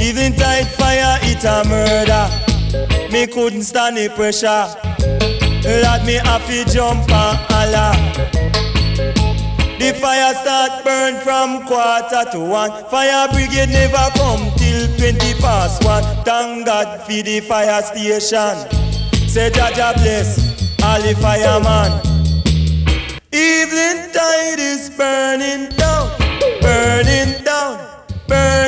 Even tight fire, it a murder. Me couldn't stand the pressure. Lord, me have to jump and holler. The fire start burn from 1:45. Fire brigade never come till 1:20. Thank God for the fire station. Say Jaja bless all the fireman. Evening tide is burning.